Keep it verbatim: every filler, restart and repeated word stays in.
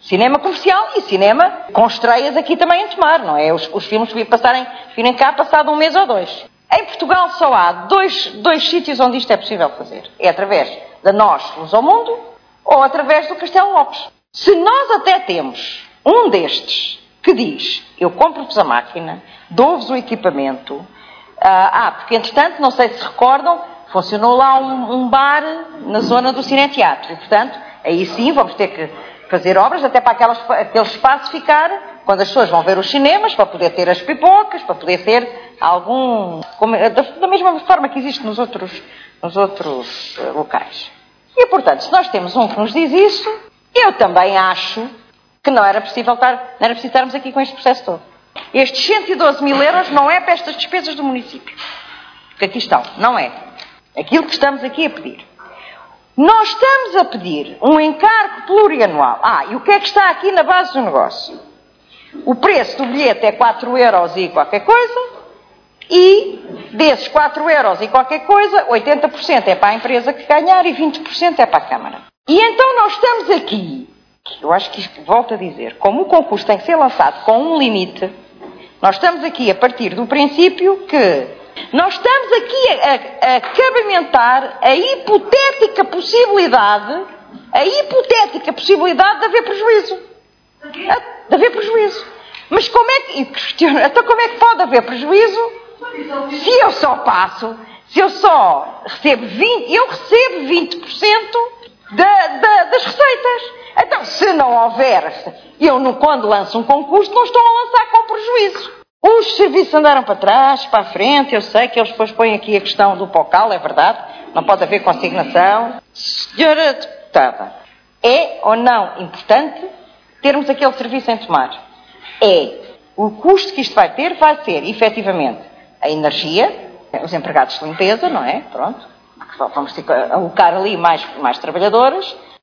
Cinema comercial e cinema com estreias aqui também em Tomar, não é? Os, os filmes passarem, virem cá passado um mês ou dois. Em Portugal só há dois, dois sítios onde isto é possível fazer. É através da Nós, Luz ao Mundo, ou através do Castelo Lopes. Se nós até temos um destes que diz, eu compro-vos a máquina, dou-vos o equipamento, ah, porque entretanto, não sei se recordam, funcionou lá um, um bar na zona do Cineteatro. E portanto, aí sim vamos ter que fazer obras até para aquelas, aquele espaço ficar, quando as pessoas vão ver os cinemas, para poder ter as pipocas, para poder ter algum... Como, da, da mesma forma que existe nos outros, nos outros uh, locais. E, portanto, se nós temos um que nos diz isso, eu também acho que não era possível estar, não era preciso estarmos aqui com este processo todo. Estes cento e doze mil euros não é para estas despesas do município. Que aqui estão, não é. Aquilo que estamos aqui a pedir. Nós estamos a pedir um encargo plurianual. Ah, e o que é que está aqui na base do negócio? O preço do bilhete é quatro euros e qualquer coisa, e desses quatro euros e qualquer coisa, oitenta por cento é para a empresa que ganhar e vinte por cento é para a Câmara. E então nós estamos aqui, eu acho que isto, volto a dizer, como o concurso tem que ser lançado com um limite, nós estamos aqui a partir do princípio que nós estamos aqui a, a, a cabamentar a hipotética possibilidade, a hipotética possibilidade de haver prejuízo. De haver prejuízo. Mas como é que, questiono, então como é que pode haver prejuízo se eu só passo, se eu só recebo vinte, eu recebo vinte por cento da, da, das receitas. Então, se não houver, eu não, quando lanço um concurso, não estou a lançar com prejuízo. Os serviços andaram para trás, para a frente, eu sei que eles depois põem aqui a questão do Pocal, é verdade, não pode haver consignação. Senhora deputada, é ou não importante termos aquele serviço em Tomar? É. O custo que isto vai ter vai ser, efetivamente, a energia, os empregados de limpeza, não é? Pronto. Vamos ter que alocar ali mais, mais trabalhadoras.